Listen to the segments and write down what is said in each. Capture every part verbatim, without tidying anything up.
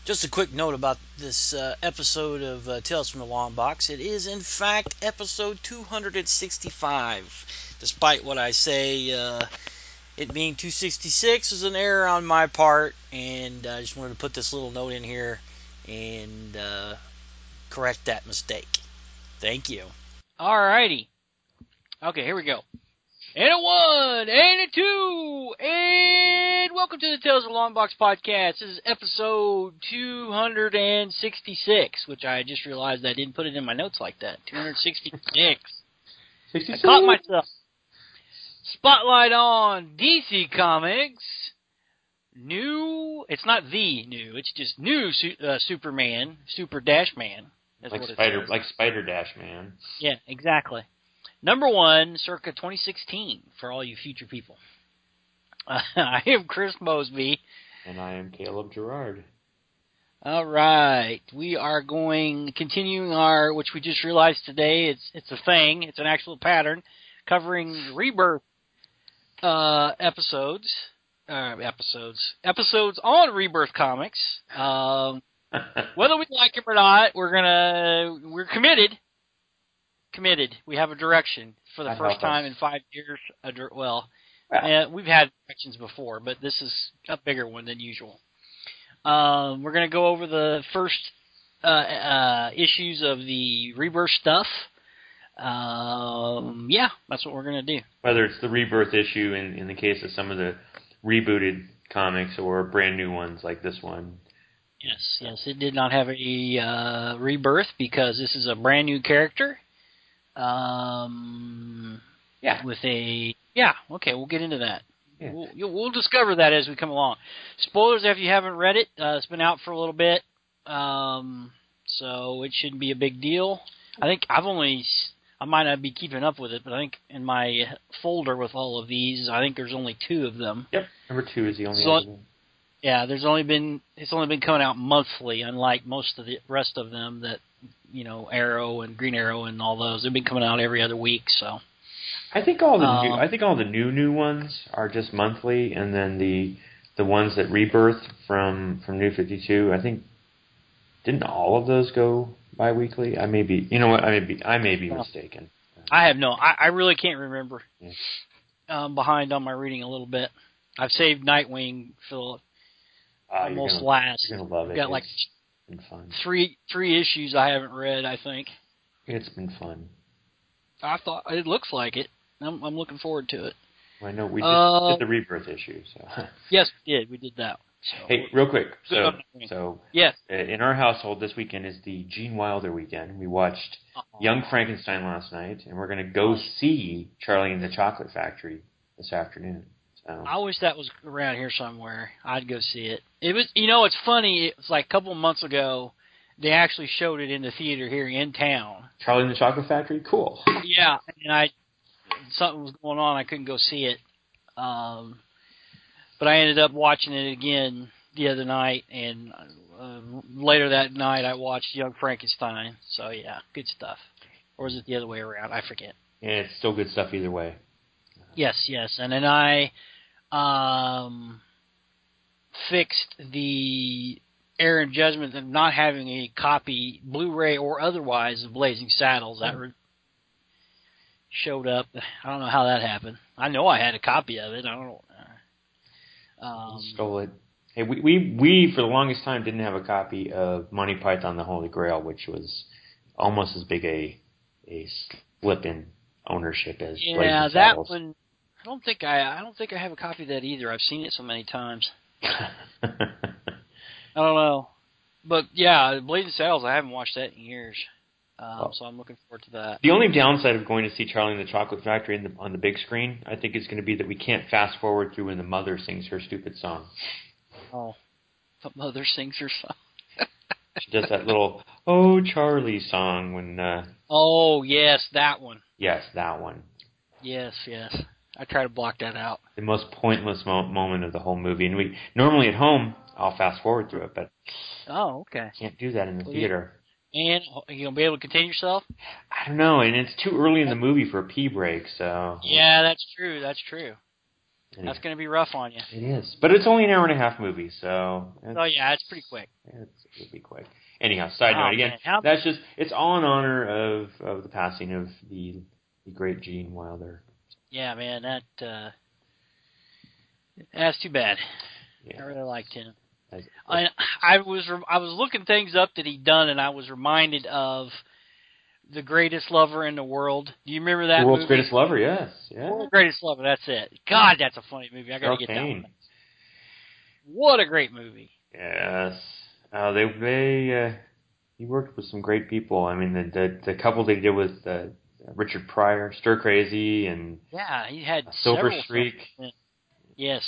Just a quick note about this uh, episode of uh, Tales from the Long Box. It is, in fact, episode two hundred sixty-five. Despite what I say, uh, it being two sixty-six is an error on my part, and I just wanted to put this little note in here and uh, correct that mistake. Thank you. Alrighty. Okay, here we go. And a one, and a two, and welcome to the Tales of the Long Box podcast. This is episode two hundred sixty-six, which I just realized I didn't put it in my notes like that. two hundred sixty-six. sixty-six. I caught myself. Spotlight on D C Comics. New, it's not the new, it's just new uh, Superman, Super Dash Man. That's like what Spider, it says. like Spider Dash Man. Yeah, exactly. Number one, circa twenty sixteen, for all you future people. Uh, I am Chris Mosby. And I am Caleb Gerard. All right. We are going, continuing our, which we just realized today, it's it's a thing, it's an actual pattern, covering Rebirth uh, episodes, uh, episodes, episodes on Rebirth comics. Um, whether we like them or not, we're gonna, we're committed. Committed. We have a direction for the That first time us. in five years. A, well, well. uh, we've had directions before, but this is a bigger one than usual. Um, we're going to go over the first uh, uh, issues of the Rebirth stuff. Um, yeah, that's what we're going to do. Whether it's the Rebirth issue in, in the case of some of the rebooted comics or brand new ones like this one. Yes, yes. It did not have a uh, Rebirth because this is a brand new character. Um, yeah. With a yeah, okay, we'll get into that. Yeah. We'll, we'll discover that as we come along. Spoilers if you haven't read it. Uh, it's been out for a little bit, um, so it shouldn't be a big deal. I think I've only I might not be keeping up with it, but I think in my folder with all of these, I think there's only two of them. Yep, number two is the only so, other one. Yeah, there's only been it's only been coming out monthly, unlike most of the rest of them that. You know, Arrow and Green Arrow and all those. They've been coming out every other week, so. I think all the um, new, I think all the new new ones are just monthly, and then the the ones that Rebirth from from New fifty-two, I think didn't all of those go bi-weekly? I may be, you know what? I may be, I may be no. mistaken. I have no, I, I really can't remember. Yeah. I'm behind on my reading a little bit. I've saved Nightwing for Uh, almost you're gonna, last. You're gonna love it. I've got like it's been fun. three three issues I haven't read. I think It's been fun. I thought it looks like it. I'm, I'm looking forward to it. Well, I know we just uh, did the Rebirth issue. So. Yes, we did. We did that. So. Hey, real quick. So, so yes. in our household this weekend is the Gene Wilder weekend. We watched Uh-oh. Young Frankenstein last night, and we're going to go see Charlie and the Chocolate Factory this afternoon. So. I wish that was around here somewhere. I'd go see it. It was, you know, it's funny. It was like a couple of months ago. They actually showed it in the theater here in town. Charlie and the Chocolate Factory, cool. Yeah, and I something was going on. I couldn't go see it, um, but I ended up watching it again the other night, and uh, later that night I watched Young Frankenstein. So yeah, good stuff. Or was it the other way around? I forget. Yeah, it's still good stuff either way. Yes, yes, and then I. Um, fixed the error in judgment of not having a copy, Blu-ray or otherwise, of Blazing Saddles. That re- showed up. I don't know how that happened. I know I had a copy of it. I don't know. Um, Stole it. Hey, we, we, we, for the longest time, didn't have a copy of Monty Python, the Holy Grail, which was almost as big a a slip in ownership as yeah, Blazing that Saddles. one. I don't think I. I don't think I have a copy of that either. I've seen it so many times. I don't know, but yeah, Blazing Saddles. I haven't watched that in years, um, well, so I'm looking forward to that. The only downside of going to see Charlie and the Chocolate Factory in the, on the big screen, I think, is going to be that we can't fast forward through when the mother sings her stupid song. Oh, the mother sings her song. She does that little "Oh Charlie" song when. Uh, oh yes, that one. Yes, that one. Yes, yes. I try to block that out. The most pointless mo- moment of the whole movie, and we normally at home I'll fast forward through it, but oh, okay, can't do that in the well, theater. And you gonna be able to contain yourself? I don't know, and it's too early in the movie for a pee break, so. Yeah, that's true. That's true. Anyhow, That's going to be rough on you. it is, but it's only an hour and a half movie, so. Oh yeah, it's pretty quick. It's, it'll be quick. Anyhow, side Oh, note again. man. How- That's just it's all in honor of, of the passing of the the great Gene Wilder. Yeah, man, that uh, that's too bad. Yeah. I really liked him. I, I, I was I was looking things up that he'd done, and I was reminded of The Greatest Lover in the World. Do you remember that the World's movie? Greatest Lover, yes. Yeah. World's Greatest Lover, that's it. God, that's a funny movie. I got to get that Kane. one. What a great movie. Yes. Uh, they they uh, he worked with some great people. I mean, the the, the couple they did with uh, Richard Pryor, Stir Crazy, and Yeah, he had Silver several Streak. films. Yes.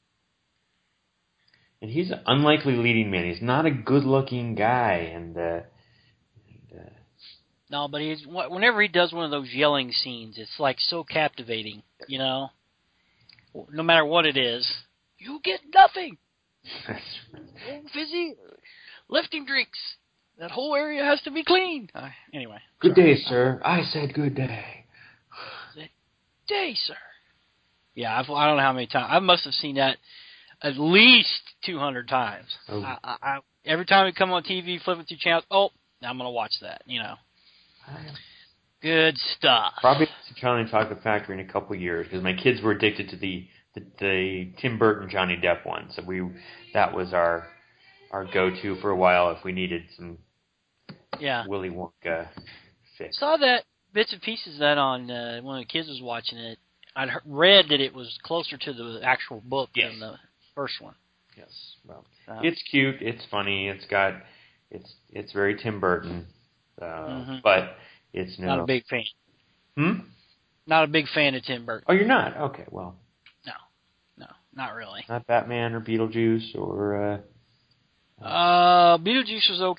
And he's an unlikely leading man. He's not a good-looking guy, and, uh, and uh, No, but he's whenever he does one of those yelling scenes, it's like so captivating, you know. No matter what it is, you get nothing. Oh, fizzy, lifting drinks. That whole area has to be clean. Uh, anyway. good sorry. day, sir. I said good day. Good day, sir. Yeah, I've, I don't know how many times. I must have seen that at least two hundred times. Oh. I, I, I, every time we come on T V, flipping through channels, oh, I'm going to watch that, you know. Good stuff. Probably to Charlie and Chocolate Factory in a couple of years because my kids were addicted to the, the the Tim Burton Johnny Depp one, so we that was our our go-to for a while if we needed some yeah. Willy Wonka fix. Saw that bits and pieces of that on uh, when the kids was watching it. I'd read that it was closer to the actual book yes. than the first one. Yes, well, So. it's cute, it's funny, it's got it's it's very Tim Burton, uh, mm-hmm. but it's no, not a big fan. Hmm. Not a big fan of Tim Burton. Oh, you're not? Okay, well. No, no, not really. Not Batman or Beetlejuice or. Uh, Uh, Beetlejuice was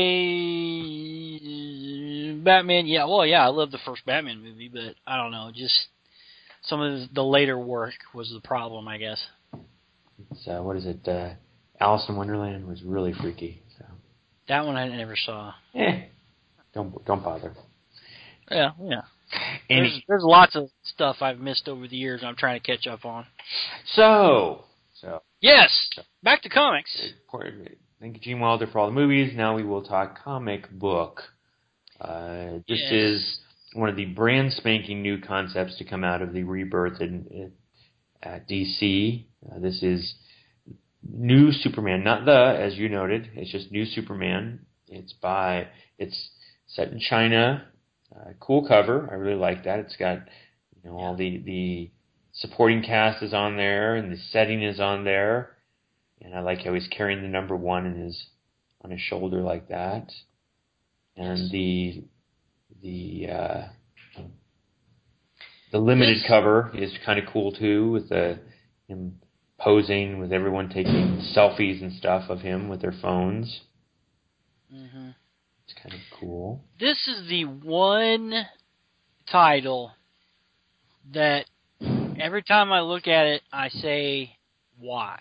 okay. Batman, yeah, well, yeah, I love the first Batman movie, but I don't know, just some of the later work was the problem, I guess. It's, uh, what is it? Uh, Alice in Wonderland was really freaky. So. That one I never saw. Eh, don't don't bother. Yeah, yeah. Any, there's, there's lots of stuff I've missed over the years I'm trying to catch up on. So, so yes, back to comics. Thank you, Gene Wilder, for all the movies. Now we will talk comic book. Uh, this yes. is one of the brand spanking new concepts to come out of the rebirth in, in, at D C. Uh, this is New Superman, not the, as you noted. It's just New Superman. It's by, it's set in China. Uh, cool cover. I really like that. It's got, you know, all the, the supporting cast is on there and the setting is on there. And I like how he's carrying the number one in his, on his shoulder like that. And the, the, uh, the limited this, cover is kind of cool too, with the, him posing with everyone taking selfies and stuff of him with their phones. Mm-hmm. It's kind of cool. This is the one title that every time I look at it, I say, why?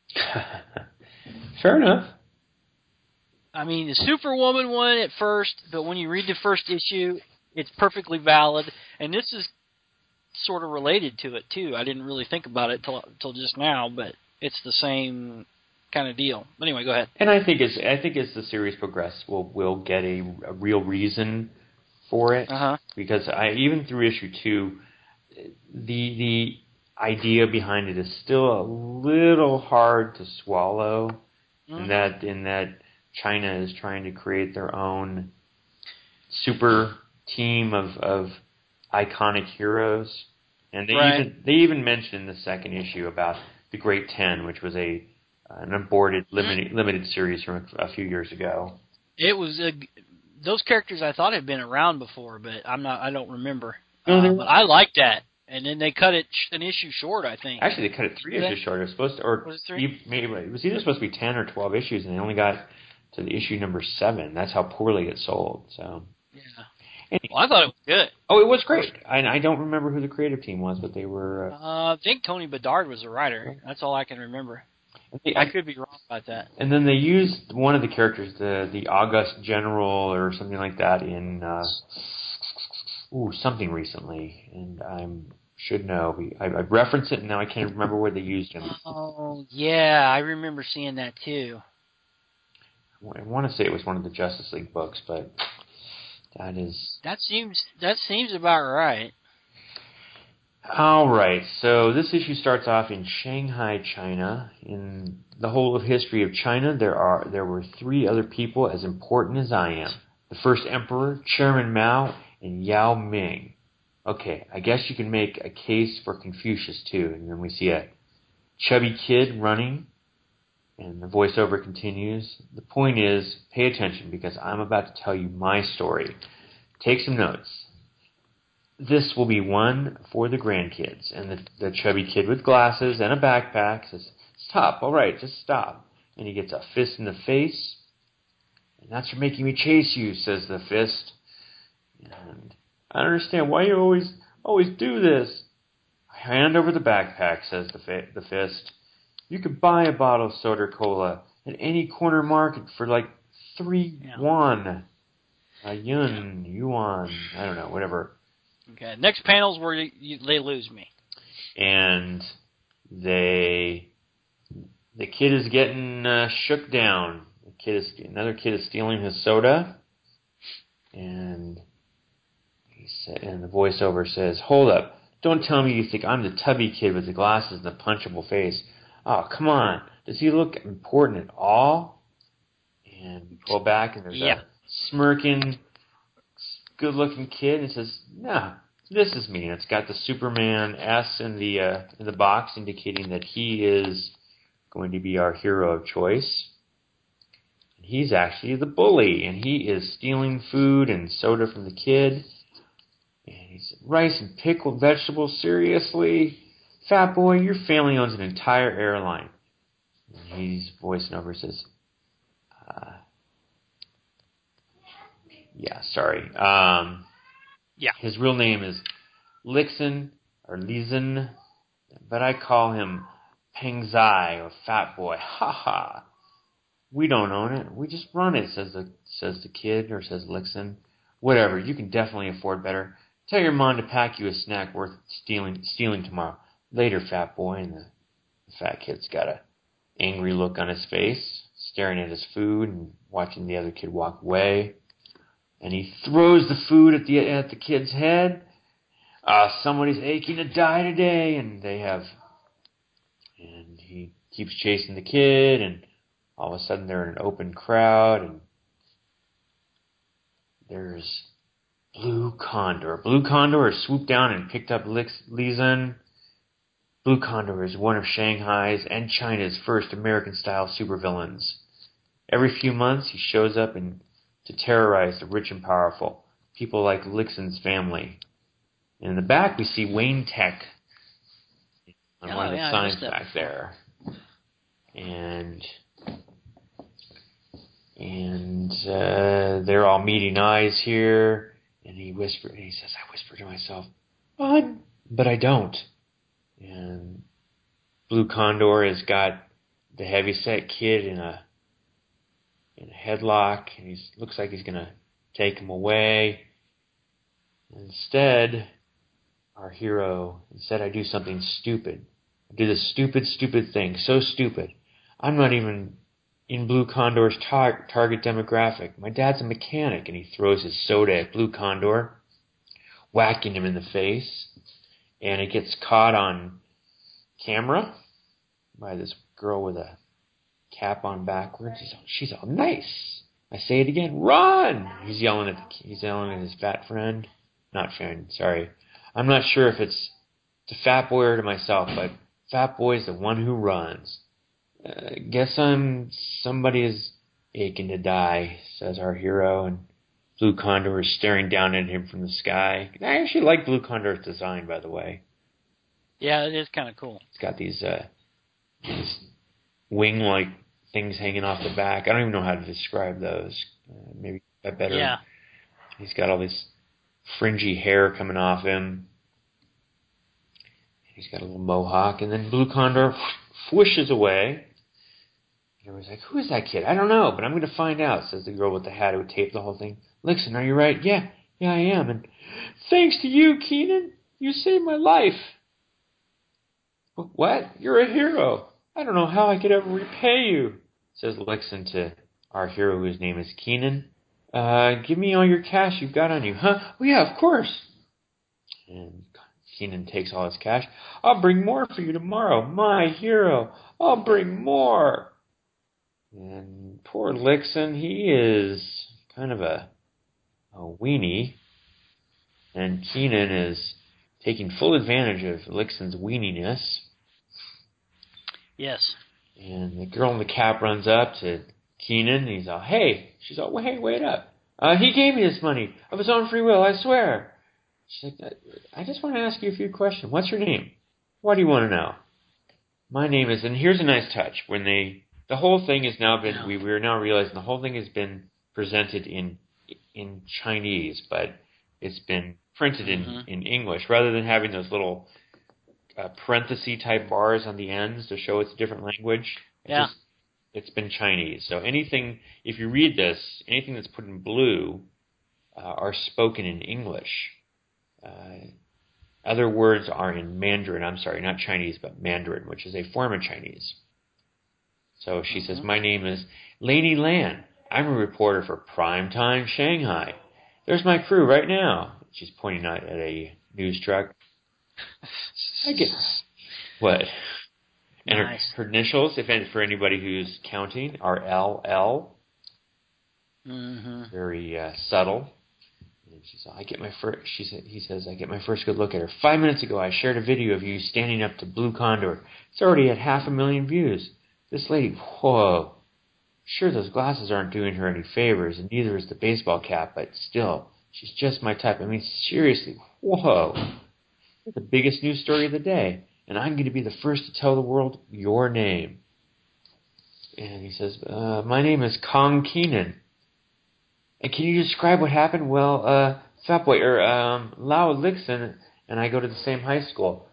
Fair enough. I mean, the Superwoman one at first, but when you read the first issue, it's perfectly valid. And this is sort of related to it, too. I didn't really think about it till, till just now, but it's the same kind of deal. But anyway, go ahead. And I think as I think as the series progresses, we'll we'll get a, a real reason for it. Uh-huh. Because I even through issue two, the the idea behind it is still a little hard to swallow. Mm-hmm. In that in that China is trying to create their own super team of of iconic heroes, and they right. even they even mentioned in the second issue about the Great Ten, which was a an aborted limited limited series from a, a few years ago. It was a, those characters I thought had been around before, but I'm not. I don't remember. No, uh, but I like that. And then they cut it an issue short, I think. Actually, they cut it three Did issues they? short. It was supposed to, or was it three? Maybe it was either supposed to be ten or twelve issues, and they only got to the issue number seven. That's how poorly it sold. So. Yeah. Anyway. Well, I thought it was good. Oh, it was great. I, I don't remember who the creative team was, but they were. Uh, uh, I think Tony Bedard was the writer. That's all I can remember. They, I could be wrong about that. And then they used one of the characters, the the August General or something like that, in uh, ooh something recently, and I'm should know. We, I, I referenced it, and now I can't remember where they used him. Oh, yeah, I remember seeing that too. I want to say it was one of the Justice League books, but that is... That seems that seems about right. All right, so this issue starts off in Shanghai, China. In the whole of history of China, there are there were three other people as important as I am. The first emperor, Chairman Mao, and Yao Ming. Okay, I guess you can make a case for Confucius, too. And then we see a chubby kid running, and the voiceover continues. The point is, pay attention, because I'm about to tell you my story. Take some notes. This will be one for the grandkids. And the, the chubby kid with glasses and a backpack says, stop, all right, just stop. And he gets a fist in the face. And that's for making me chase you, says the fist. And I don't understand why you always always do this. I hand over the backpack, says the, fi- the fist. You could buy a bottle of soda cola at any corner market for like three Yeah. yuan. A yun, yuan, I don't know, whatever. Okay, next panel's where you, you, they lose me. And they, the kid is getting uh, shook down. The kid is another kid is stealing his soda, and he said, and the voiceover says, "Hold up! Don't tell me you think I'm the tubby kid with the glasses and the punchable face. Oh, come on! Does he look important at all?" And we pull back, and there's Yeah. a smirking, good-looking kid, and it says, "No, this is me." And it's got the Superman S in the uh, in the box, indicating that he is going to be our hero of choice. And he's actually the bully, and he is stealing food and soda from the kid. And he said, "Rice and pickled vegetables, seriously? Fat boy, your family owns an entire airline." And he's voicing over, says, uh, yeah, sorry. Um, Yeah. His real name is Lixin, or Lizen, but I call him Peng Zai, or Fat Boy. Ha ha. We don't own it. We just run it, says the says the kid, or says Lixin. Whatever, you can definitely afford better. Tell your mom to pack you a snack worth stealing stealing tomorrow. Later, Fat Boy. And the, the fat kid's got a angry look on his face, staring at his food and watching the other kid walk away. And he throws the food at the at the kid's head. Uh, somebody's aching to die today, and they have. And he keeps chasing the kid, and all of a sudden they're in an open crowd, and there's Blue Condor. Blue Condor has swooped down and picked up Lizen. Blue Condor is one of Shanghai's and China's first American-style supervillains. Every few months, he shows up and to terrorize the rich and powerful, people like Lixin's family. And in the back, we see Wayne Tech on Oh, one of the yeah, I signs missed that back there. And and uh, they're all meeting eyes here. And he whispered, and he says, I whisper to myself, "Bud," but I don't. And Blue Condor has got the heavyset kid in a in a headlock, and he looks like he's going to take him away. Instead, our hero, instead I do something stupid. I do this stupid, stupid thing, so stupid. I'm not even in Blue Condor's tar- target demographic. My dad's a mechanic, and he throws his soda at Blue Condor, whacking him in the face. And it gets caught on camera by this girl with a cap on backwards. She's all, she's all nice. I say it again, run! He's yelling at the, he's yelling at his fat friend, not friend. Sorry, I'm not sure if it's to Fat Boy or to myself, but Fat Boy's the one who runs. Uh, guess I'm somebody is aching to die, says our hero, and Blue Condor is staring down at him from the sky. I actually like Blue Condor's design, by the way. Yeah, it is kind of cool. It's got these uh, these wing-like things hanging off the back. I don't even know how to describe those. Uh, maybe a better. Yeah. He's got all this fringy hair coming off him. He's got a little mohawk, and then Blue Condor whooshes away. Everyone's like, "Who is that kid? I don't know, but I'm going to find out," says the girl with the hat who taped the whole thing. "Lixin, are you right?" "Yeah, yeah, I am." "And thanks to you, Keenan." You saved my life. What? You're a hero. I don't know how I could ever repay you, says Lixon to our hero, whose name is Keenan. Uh, give me all your cash you've got on you. Huh? Oh, yeah, of course. And Keenan takes all his cash. I'll bring more for you tomorrow. My hero. I'll bring more. And poor Lixon, he is kind of a, a weenie. And Keenan is taking full advantage of Lixon's weeniness. Yes. And the girl in the cap runs up to Keenan, and he's all, hey. She's all, hey, wait up. Uh, he gave me this money of his own free will, I swear. She's like, I just want to ask you a few questions. What's your name? What do you want to know? My name is, and here's a nice touch. When they, the whole thing has now been, Yeah. we, we are now realizing the whole thing has been presented in in Chinese, but it's been printed in, Mm-hmm. in English, rather than having those little uh, parenthesis type bars on the ends to show it's a different language. It's Yeah. just, it's been Chinese. So anything, if you read this, anything that's put in blue uh, are spoken in English. Uh, other words are in Mandarin. I'm sorry, not Chinese, but Mandarin, which is a form of Chinese. So she Mm-hmm. says, my name is Lady Lan. I'm a reporter for Primetime Shanghai. There's my crew right now. She's pointing out at a news truck. I get what? And Nice. her, her initials, if any, for anybody who's counting, are L L. Mm-hmm. Very uh, subtle. And she's I get my first. She said. He says, I get my first good look at her. Five minutes ago, I shared a video of you standing up to Blue Condor. It's already at half a million views. This lady, whoa. Sure, those glasses aren't doing her any favors, and neither is the baseball cap. But still, she's just my type. I mean, seriously, whoa. It's the biggest news story of the day, and I'm going to be the first to tell the world your name. And he says, uh, my name is Kong Keenan. And can you describe what happened? Well, uh, Fat Boy, or um, Lao Lixon and I go to the same high school.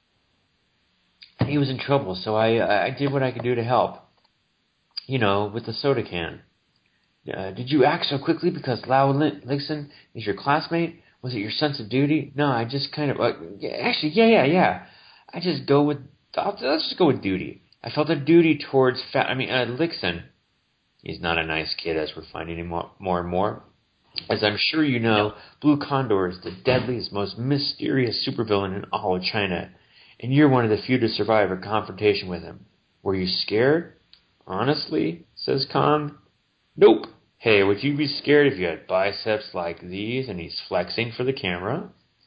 He was in trouble, so I I did what I could do to help. You know, with the soda can. Uh, did you act so quickly because Lao Lixon is your classmate? Was it your sense of duty? No, I just kind of... Uh, yeah, actually, yeah, yeah, yeah. I just go with... I'll, let's just go with duty. I felt a duty towards... Fat, I mean, uh, Lixon. He's not a nice kid, as we're finding him more, more and more. As I'm sure you know, no. Blue Condor is the deadliest, most mysterious supervillain in all of China. And you're one of the few to survive a confrontation with him. Were you scared? Honestly, says Kong. Nope. Hey, would you be scared if you had biceps like these? And he's flexing for the camera.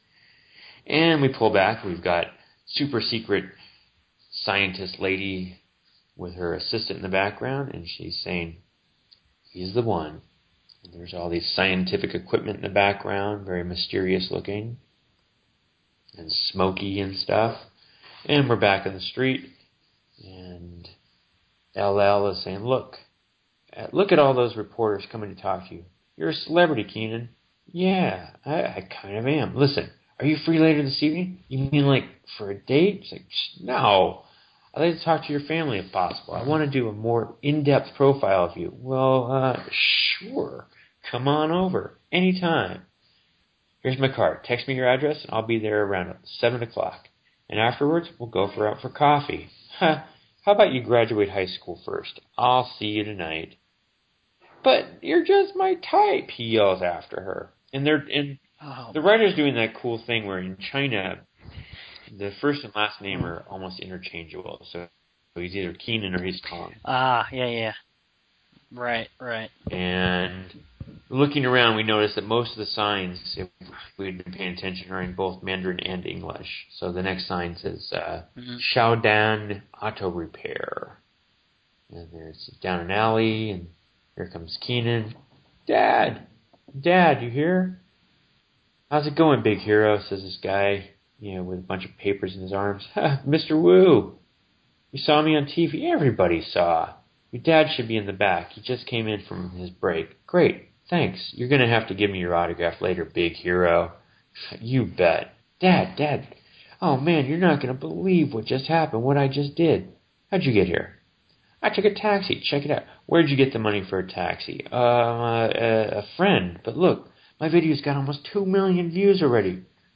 And we pull back. We've got super secret scientist lady with her assistant in the background. And she's saying, he's the one. And there's all these scientific equipment in the background, very mysterious looking. And smoky and stuff. And we're back in the street. And L L is saying, look. Look at all those reporters coming to talk to you. You're a celebrity, Keenan. Yeah, I, I kind of am. Listen, are you free later this evening? You mean like for a date? It's like, no. I'd like to talk to your family if possible. I want to do a more in-depth profile of you. Well, uh, sure. Come on over. Anytime. Here's my card. Text me your address, and I'll be there around seven o'clock. And afterwards, we'll go for out for coffee. Huh. How about you graduate high school first? I'll see you tonight. But you're just my type, he yells after her. And they're and Oh, the writer's doing that cool thing where in China, the first and last name are almost interchangeable. So he's either Keenan or he's Kong. Ah, yeah, yeah. Right, right. And looking around, we notice that most of the signs, if we'd been paying attention, are in both Mandarin and English. So the next sign says, uh, Mm-hmm. Shaodan Auto Repair. And there's down an alley, and here comes Keenan. Dad! Dad, you here? How's it going, big hero? Says this guy, you know, with a bunch of papers in his arms. Mister Wu! You saw me on T V. Everybody saw. Your dad should be in the back. He just came in from his break. Great. Thanks. You're going to have to give me your autograph later, big hero. You bet. Dad, Dad. Oh, man, you're not going to believe what just happened, what I just did. How'd you get here? I took a taxi. Check it out. Where'd you get the money for a taxi? Uh, a, a friend. But look, my video's got almost two million views already.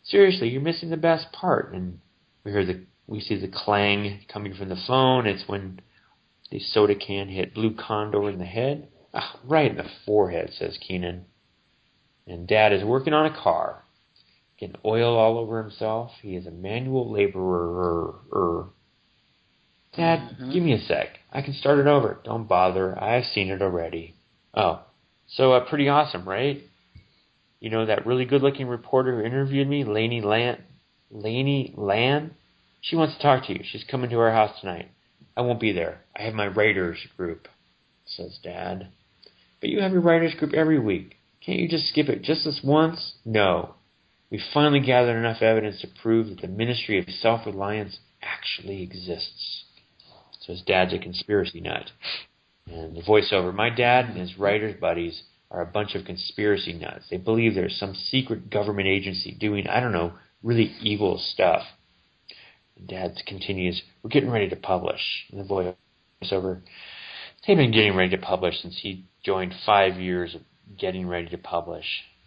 Seriously, you're missing the best part. And we hear the we see the clang coming from the phone. It's when the soda can hit Blue Condor in the head. Ah, right in the forehead, says Keenan. And Dad is working on a car. Getting oil all over himself. He is a manual laborer. Dad, mm-hmm. Give me a sec. I can start it over. Don't bother. I've seen it already. Oh, so uh, pretty awesome, right? You know that really good-looking reporter who interviewed me, Lainey Lan? Lainey Lan? She wants to talk to you. She's coming to our house tonight. I won't be there. I have my writers group, says Dad. But you have your writers group every week. Can't you just skip it just this once? No. We finally gathered enough evidence to prove that the Ministry of Self-Reliance actually exists. So his dad's a conspiracy nut. And the voiceover, my dad and his writers' buddies are a bunch of conspiracy nuts. They believe there's some secret government agency doing, I don't know, really evil stuff. And Dad continues, we're getting ready to publish. And the voiceover, they've been getting ready to publish since he joined five years of getting ready to publish.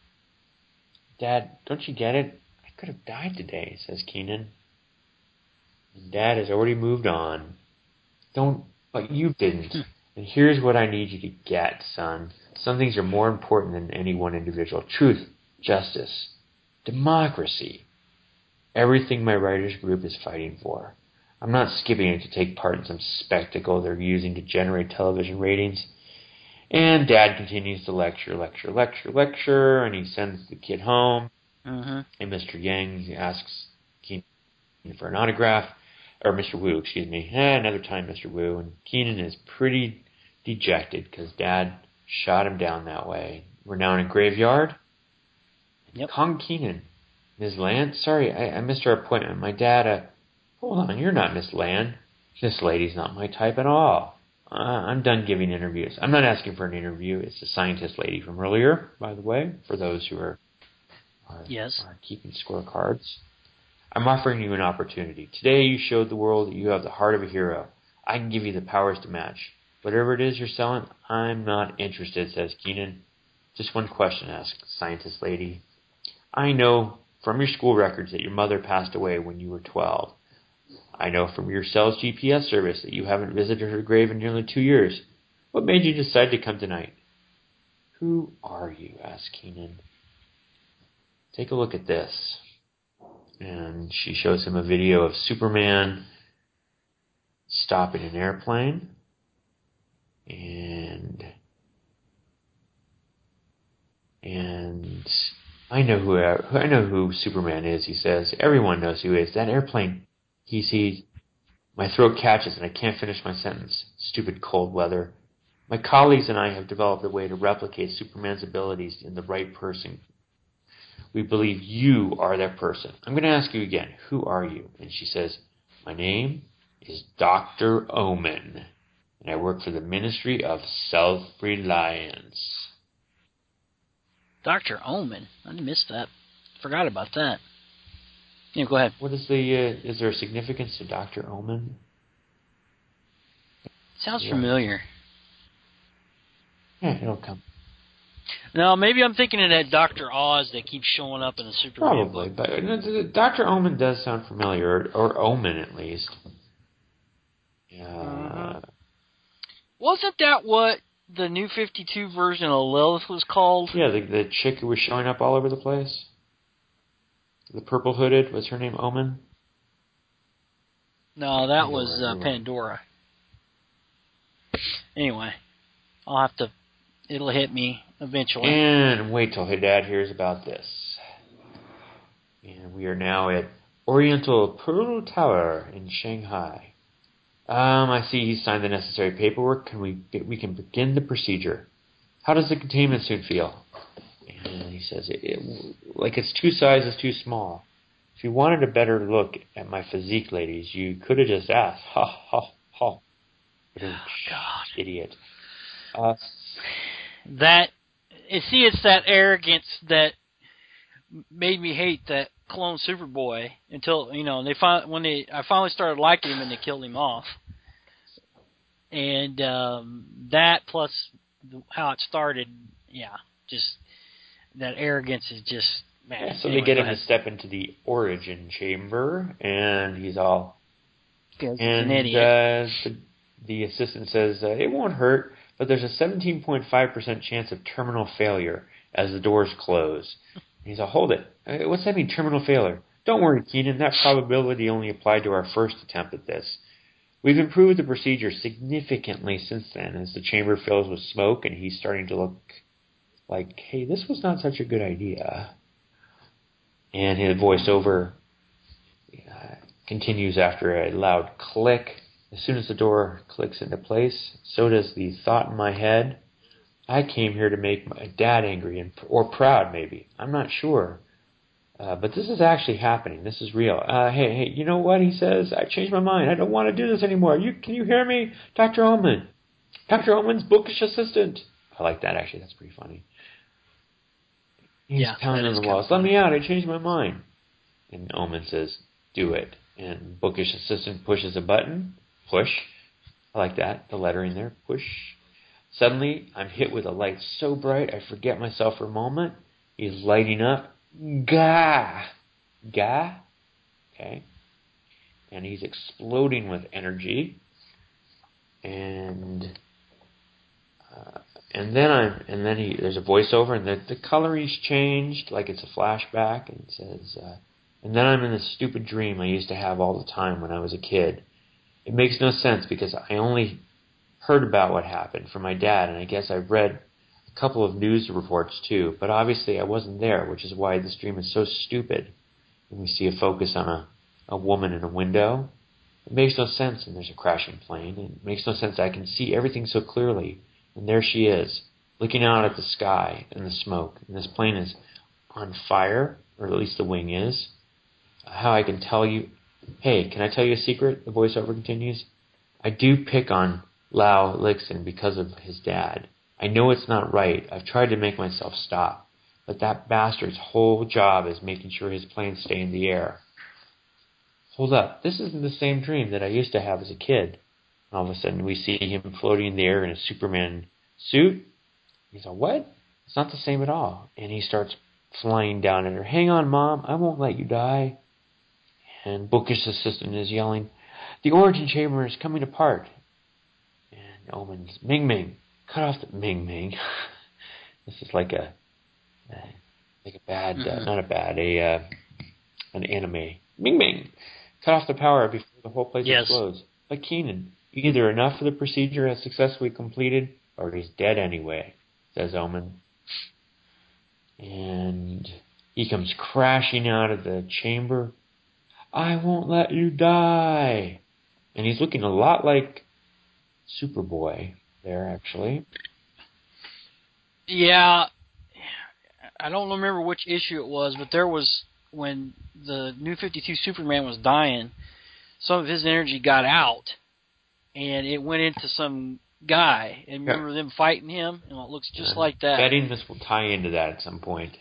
Dad, don't you get it? I could have died today, says Keenan. And Dad has already moved on. Don't, but you didn't. And here's what I need you to get, son. Some things are more important than any one individual. Truth, justice, democracy. Everything my writers group is fighting for. I'm not skipping it to take part in some spectacle they're using to generate television ratings. And Dad continues to lecture, lecture, lecture, lecture, and he sends the kid home. Mm-hmm. And Mister Yang asks Keenan for an autograph. Or Mister Wu, excuse me. Eh, another time, Mister Wu. And Keenan is pretty dejected because Dad shot him down that way. We're now in a graveyard. Yep. Kong Keenan. Miz Land? Sorry, I, I missed our appointment. My dad, uh... Hold on, you're not Miss Land. This lady's not my type at all. Uh, I'm done giving interviews. I'm not asking for an interview. It's the scientist lady from earlier, by the way, for those who are, are, yes. are keeping scorecards. I'm offering you an opportunity. Today you showed the world that you have the heart of a hero. I can give you the powers to match. Whatever it is you're selling, I'm not interested, says Keenan. Just one question, asks the scientist lady. I know from your school records that your mother passed away when you were twelve. I know from your cell's G P S service that you haven't visited her grave in nearly two years. What made you decide to come tonight? Who are you, asks Keenan. Take a look at this. And she shows him a video of Superman stopping an airplane. And and I know who I know who Superman is, he says. Everyone knows who he is. That airplane. He sees. My throat catches and I can't finish my sentence. Stupid cold weather. My colleagues and I have developed a way to replicate Superman's abilities in the right person. We believe you are that person. I'm going to ask you again, who are you? And she says, my name is Doctor Omen, and I work for the Ministry of Self-Reliance. Doctor Omen? I missed that. Forgot about that. Yeah, go ahead. What is the, uh, is there a significance to Doctor Omen? Sounds yeah. familiar. Yeah, it'll come. No, maybe I'm thinking of that Doctor Oz that keeps showing up in the Superman Probably, book. but uh, Doctor Omen does sound familiar, or, or Omen at least. Yeah. Uh, Wasn't that what the New fifty-two version of Lilith was called? Yeah, the the chick who was showing up all over the place. The purple hooded, was her name Omen? No, that was uh, Pandora. Anyway, I'll have to. It'll hit me eventually. And wait till her dad hears about this. And we are now at Oriental Pearl Tower in Shanghai. Um, I see he signed the necessary paperwork. Can we we can begin the procedure? How does the containment suit feel? And he says, it, it, like it's two sizes too small. If you wanted a better look at my physique, ladies, you could have just asked. Ha, ha, ha. Oh, God. Idiot. Uh, that, see, it's that arrogance that made me hate that clone Superboy until, you know, they fin- when they I finally started liking him and they killed him off. And um, that plus how it started, yeah, just that arrogance is just man. Yeah, so anyway, they get go him ahead. to step into the origin chamber, and he's all... Because he's and an idiot. uh, the, the assistant says, uh, it won't hurt, but there's a seventeen point five percent chance of terminal failure as the doors close. And he's all, hold it. Uh, What's that mean, terminal failure? Don't worry, Keenan, that probability only applied to our first attempt at this. We've improved the procedure significantly since then as the chamber fills with smoke and he's starting to look like, hey, this was not such a good idea. And his voiceover uh, continues after a loud click. As soon as the door clicks into place, so does the thought in my head. I came here to make my dad angry and or proud, maybe. I'm not sure. Uh, but this is actually happening. This is real. Uh, hey, hey, you know what? He says, I changed my mind. I don't want to do this anymore. You Can you hear me? Doctor Ullman. Doctor Ullman's bookish assistant. I like that, actually. That's pretty funny. He's Yeah, pounding that on is the kinda walls. Let funny. me out. I changed my mind. And Ullman says, do it. And bookish assistant pushes a button. Push. I like that. The lettering there. Push. Suddenly, I'm hit with a light so bright I forget myself for a moment. He's lighting up. Gah! Gah? Okay. And he's exploding with energy. And uh, and then I'm and then he there's a voiceover and the the coloring's changed like it's a flashback and it says uh, and then I'm in this stupid dream I used to have all the time when I was a kid. It makes no sense because I only heard about what happened from my dad, and I guess I read a couple of news reports too, but obviously I wasn't there, which is why this dream is so stupid. And we see a focus on a, a woman in a window. It makes no sense, and there's a crashing plane. It makes no sense. I can see everything so clearly, and there she is, looking out at the sky and the smoke, and this plane is on fire, or at least the wing is. How I can tell you... Hey, can I tell you a secret? The voiceover continues. I do pick on Lau Lixin because of his dad. I know it's not right. I've tried to make myself stop. But that bastard's whole job is making sure his planes stay in the air. Hold up. This isn't the same dream that I used to have as a kid. And all of a sudden we see him floating in the air in a Superman suit. He's like, what? It's not the same at all. And he starts flying down at her. Hang on, Mom. I won't let you die. And Bookish assistant is yelling, the origin chamber is coming apart. And Omen's, Ming Ming, cut off the Ming Ming. This is like a, uh, like a bad, Mm-hmm. uh, not a bad, a uh, an anime. Ming Ming, cut off the power before the whole place Yes. explodes. But Keenan, either enough of the procedure has successfully completed, or he's dead anyway, says Omen. And he comes crashing out of the chamber. I won't let you die. And he's looking a lot like Superboy there, actually. Yeah, I don't remember which issue it was, but there was, when the New fifty-two Superman was dying, some of his energy got out, and it went into some guy. And remember yeah. them fighting him? And it looks just I'm like that. betting this will tie into that at some point.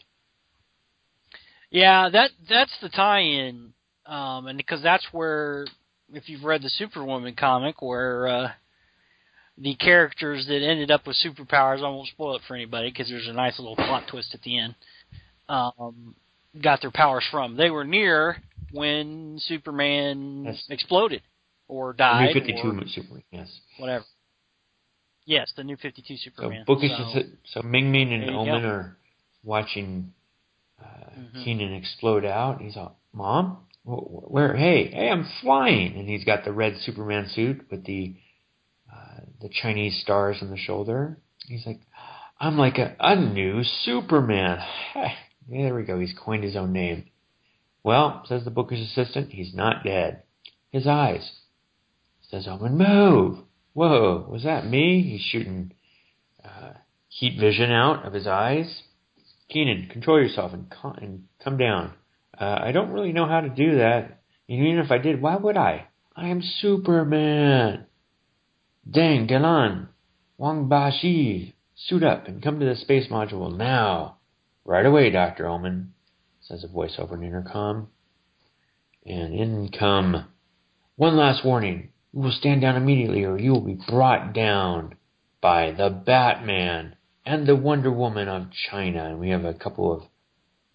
Yeah, that that's the tie-in, um, and because that's where, if you've read the Superwoman comic, where uh, the characters that ended up with superpowers, I won't spoil it for anybody because there's a nice little plot twist at the end, um, got their powers from. They were near when Superman Yes. exploded or died. The New fifty-two or Superman, yes. Whatever. Yes, the New fifty-two Superman. So, Bookish so, is, so Ming Ming and Omen go. are watching uh, mm-hmm. Keenan explode out. He's all, Mom? Where? Hey, hey, I'm flying. And he's got the red Superman suit with the uh, the Chinese stars on the shoulder. He's like, I'm like a, a new Superman. Yeah, there we go. He's coined his own name. Well, says the Bookish assistant, he's not dead. His eyes. Says Omen, move. Whoa, was that me? He's shooting uh, heat vision out of his eyes. Keenan, control yourself and, com- and come down. Uh, I don't really know how to do that. And even if I did, why would I? I am Superman. Deng, Galan, Wang Baxi, suit up and come to the space module now. Right away, Doctor Omen, says a voice over an intercom. And in come. One last warning. You will stand down immediately or you will be brought down by the Batman and the Wonder Woman of China. And we have a couple of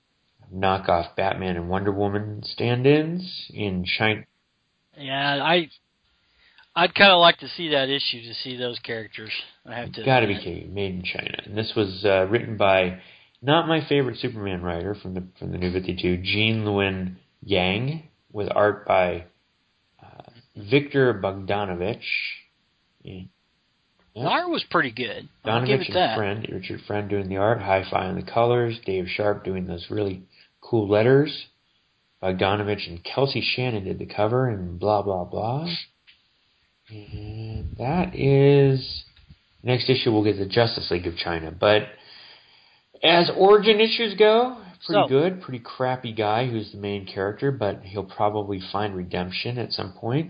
knockoff Batman and Wonder Woman stand-ins in China. Yeah, I, I'd kind of like to see that issue to see those characters. I have to. Got to be kidding, made in China. And this was uh, written by not my favorite Superman writer from the from the New fifty-two, Jean Luen Yang, with art by uh, Victor Bogdanovich. Yeah. The art was pretty good. I'll Bogdanovich give it and that. Friend, Richard Friend doing the art, Hi-Fi on the colors, Dave Sharp doing those really cool letters. Bogdanovich and Kelsey Shannon did the cover, and blah, blah, blah. And that is... Next issue we'll get the Justice League of China. But as origin issues go, pretty So, good. Pretty crappy guy who's the main character, but he'll probably find redemption at some point.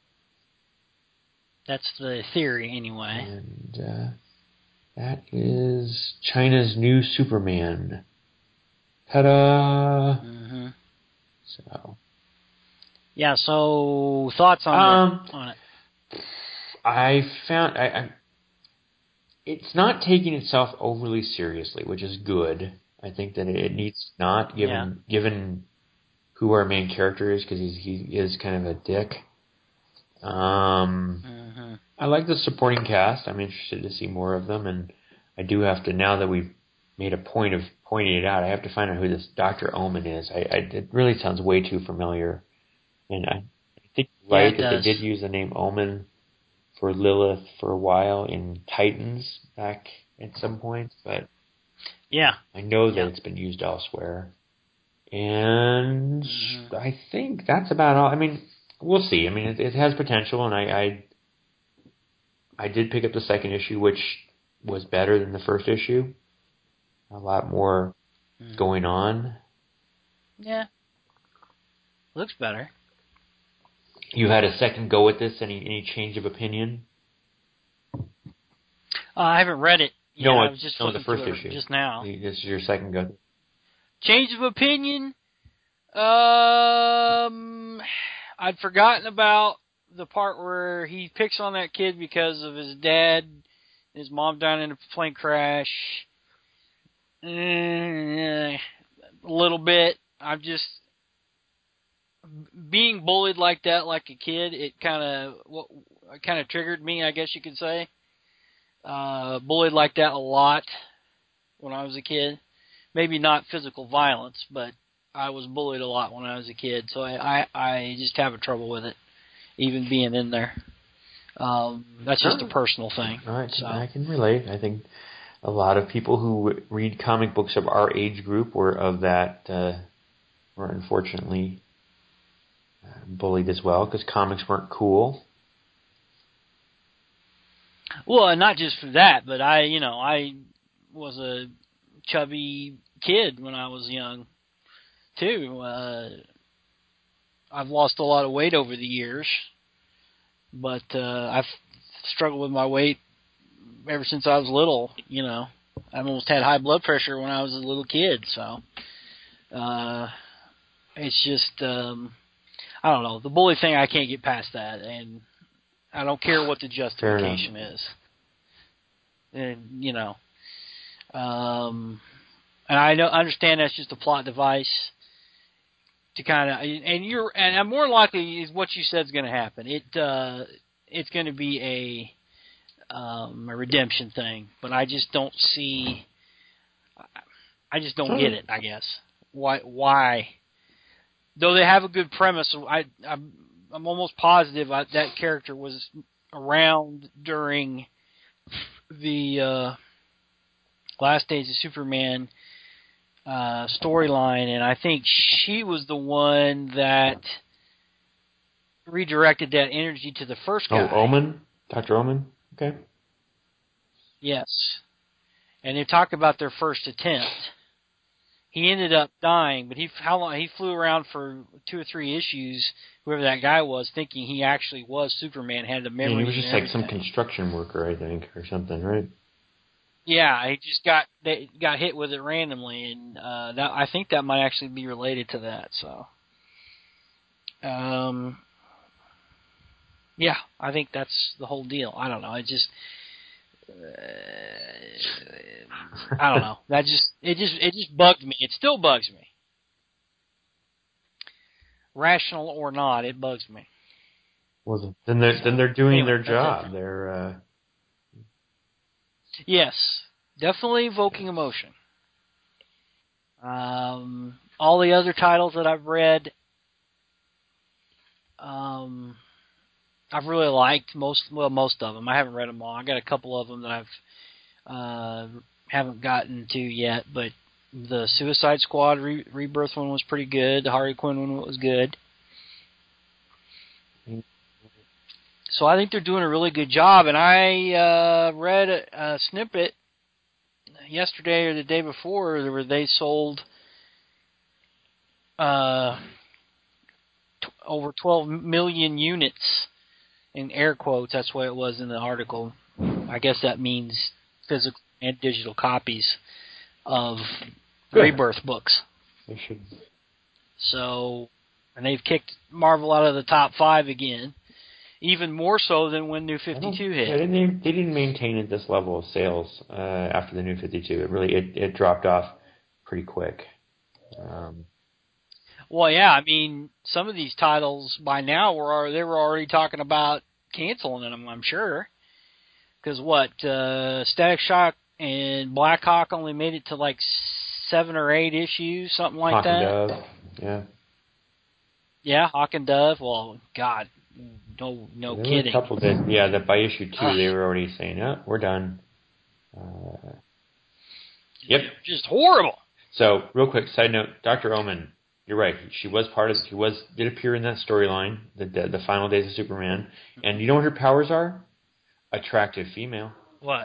That's the theory, anyway. And uh, that is China's new Superman. Ta-da! Mm-hmm. So, yeah. So thoughts on um, the, on it? I found I, I, it's not taking itself overly seriously, which is good. I think that it needs not, given Yeah. given who our main character is, because he he is kind of a dick. Um, Mm-hmm. I like the supporting cast. I'm interested to see more of them, and I do have to, now that we've made a point of pointing it out, I have to find out who this Doctor Omen is. I, I it really sounds way too familiar, and I, I think you're right Yeah, it that does. they did use the name Omen for Lilith for a while in Titans back at some point, but Yeah. I know that Yeah. it's been used elsewhere. And Mm-hmm. I think that's about all. I mean, we'll see. I mean, it, it has potential, and I, I I did pick up the second issue, which was better than the first issue. A lot more Mm-hmm. going on. Yeah. Looks better. You had a second go at this. Any any change of opinion? Uh, I haven't read it. Yeah, no, I was just no, looking the first through it issue. just now. This is your second go. Change of opinion. Um, I'd forgotten about the part where he picks on that kid because of his dad, his mom died in a plane crash. Eh, a little bit. I'm just being bullied like that, like a kid. It kind of what kind of triggered me, I guess you could say. Uh, bullied like that a lot when I was a kid. Maybe not physical violence, but I was bullied a lot when I was a kid, so I, I, I just have trouble with it, even being in there. Um, that's just Oh. a personal thing. No, I, can, so. I can relate. I think a lot of people who read comic books of our age group were of that, uh, were unfortunately uh, bullied as well, because comics weren't cool. Well, not just for that, but I, you know, I was a chubby kid when I was young, too. Uh, I've lost a lot of weight over the years, but uh, I've struggled with my weight ever since I was little. You know, I almost had high blood pressure when I was a little kid, so uh, it's just, um, I don't know, the bully thing, I can't get past that, and I don't care what the justification is. And, you know, um, and I know, understand that's just a plot device to kind of, and you're, and more likely is what you said is going to happen. It, uh, it's going to be a, um, a redemption thing, but I just don't see, I just don't get it, I guess. Why, why, though they have a good premise, I, I'm, I'm almost positive I, that character was around during the uh, Last Days of Superman uh, storyline, and I think she was the one that redirected that energy to the first guy. Oh, Omen? Doctor Omen? Okay. Yes. And they talk about their first attempt. He ended up dying, but he how long he flew around for two or three issues, whoever that guy was, thinking he actually was Superman, had the memory. And he was just and like everything. some construction worker, I think, or something, right? Yeah, he just got they got hit with it randomly, and uh, that, I think that might actually be related to that. So, um, yeah, I think that's the whole deal. I don't know. It just, uh, I don't know. That just it just it just bugged me. It still bugs me. rational or not, it bugs me. Well, then they're then they're doing Anyway, their that's job. it. They're uh, Yes, definitely evoking emotion. Um, all the other titles that I've read, um, I've really liked most. Well, most of them. I haven't read them all. I got a couple of them that I've uh, haven't gotten to yet. But the Suicide Squad Re- Rebirth one was pretty good. The Harley Quinn one was good. So I think they're doing a really good job. And I uh, read a, a snippet yesterday or the day before where they sold uh, t- over twelve million units, in air quotes. That's what it was in the article. I guess that means physical and digital copies of Good. Rebirth books. they should. So, and they've kicked Marvel out of the top five again, even more so than when New fifty-two hit. Yeah, they didn't, they didn't maintain at this level of sales uh, after the New fifty-two. It really it, it dropped off pretty quick. Um, Well, yeah, I mean, some of these titles by now were they were already talking about canceling them. I'm sure, because what uh, Static Shock and Black Hawk only made it to like seven or eight issues, something like Hawk that. and Dove, yeah. Yeah, Hawk and Dove. Well, God, no, no there kidding. Were a couple that, yeah, that by issue two Ugh. they were already saying, "Yeah, we're done." Uh, yep. Just horrible. So, real quick side note: Doctor Omen, you're right. She was part of. She was did appear in that storyline, the, the the final days of Superman. And you know what her powers are? Attractive female. What?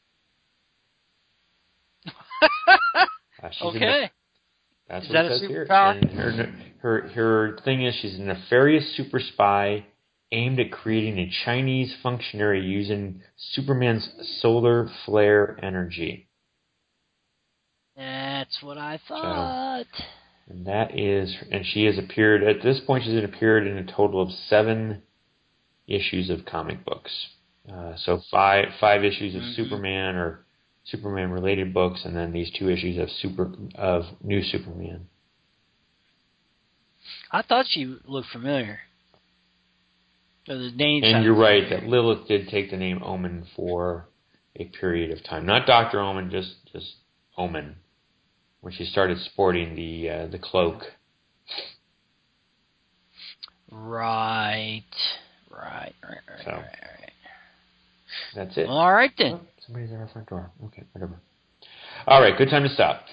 Uh, she's a Okay. nef- that's Is what that it a says here. superpower? And her her her thing is she's a nefarious super spy aimed at creating a Chinese functionary using Superman's solar flare energy. That's what I thought. So, and that is, and she has appeared at this point. She's appeared in a total of seven issues of comic books. Uh, so five five issues of Mm-hmm. Superman or Superman related books, and then these two issues of super of New Superman. I thought she looked familiar. Or the name And sounded you're right familiar. that Lilith did take the name Omen for a period of time, not Doctor Omen, just just Omen, when she started sporting the uh, the cloak. Right. Right, right, right, So. right, right. That's it. Well, all right then. Oh, somebody's at our front door. Okay, whatever. All right, good time to stop.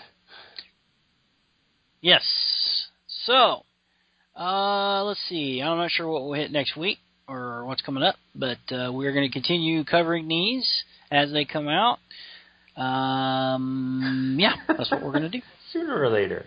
Yes. So, uh, let's see. I'm not sure what we'll hit next week or what's coming up, but uh, we're going to continue covering these as they come out. Um, yeah, that's what we're going to do. Sooner or later.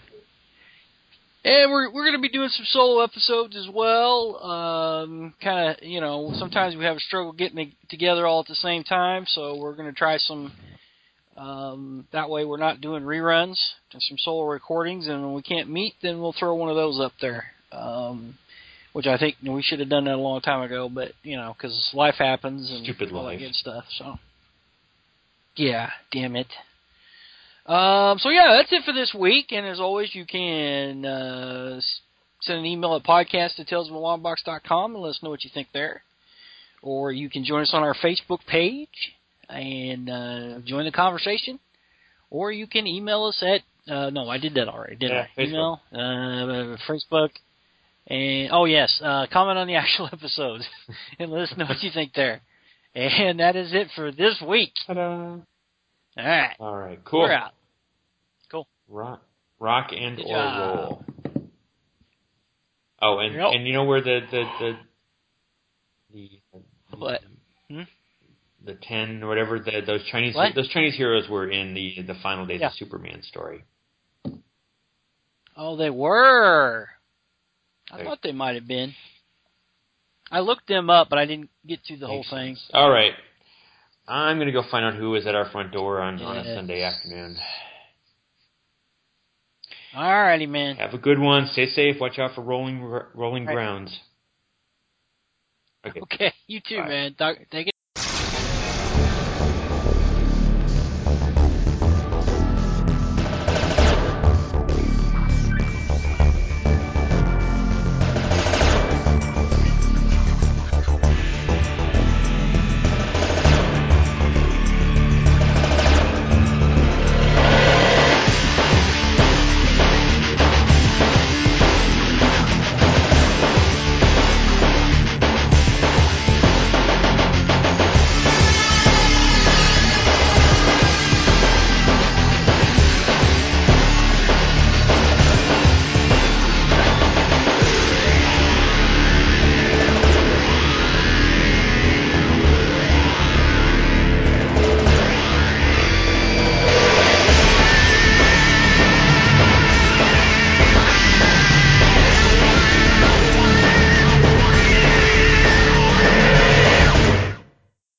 And we're we're going to be doing some solo episodes as well. Um, kind of, you know, sometimes we have a struggle getting it together all at the same time, so we're going to try some. Um, that way, we're not doing reruns, just some solo recordings. And when we can't meet, then we'll throw one of those up there. Um, which I think you know, we should have done that a long time ago, but you know, because life happens and Stupid all life. that good stuff. So, yeah, damn it. Um, so yeah, that's it for this week. And as always, you can uh, send an email at podcast at tales from the long box dot com and let us know what you think there. Or you can join us on our Facebook page and uh, join the conversation. Or you can email us at uh, no, I did that already, didn't Yeah, I? Facebook. Email, uh, Facebook, and oh yes, uh, comment on the actual episodes and let us know what you think there. And that is it for this week. Ta-da. All right. All right, cool. We're out. Cool. Rock, rock and Good or job. roll. Oh, and Yep. and you know where the the the the, the, What? Hmm? the ten or whatever the, those Chinese What? those Chinese heroes were in the the final days Yeah. of Superman story. Oh, they were. I Right. thought they might have been. I looked them up, but I didn't get through the Makes whole thing. sense. All right, I'm gonna go find out who is at our front door on, on a Yes. Sunday afternoon. Alrighty, man. Have a good one. Stay safe. Watch out for rolling rolling Right. grounds. Okay. Okay, you too, Bye. man. Talk, take it.